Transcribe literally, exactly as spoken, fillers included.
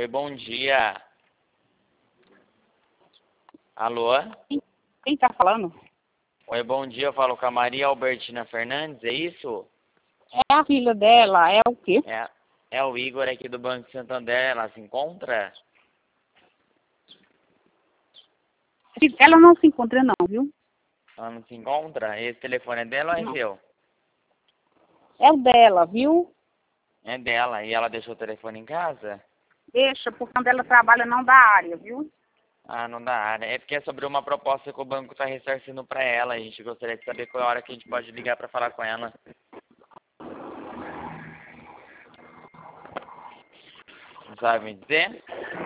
Oi, bom dia. Alô? Quem, quem tá falando? Oi, bom dia. Eu falo com a Maria Albertina Fernandes, é isso? É a filha dela, é o quê? É, é o Igor aqui do Banco Santander. Ela se encontra? Ela não se encontra não, viu? Ela não se encontra? Esse telefone é dela ou é Não. seu? É o dela, viu? É dela. E ela deixou o telefone em casa? Deixa, porque quando ela trabalha não dá área, viu? Ah, não dá área. É porque é sobre uma proposta que o banco está ressarcindo para ela. A gente gostaria de saber qual é a hora que a gente pode ligar para falar com ela. Não sabe me dizer?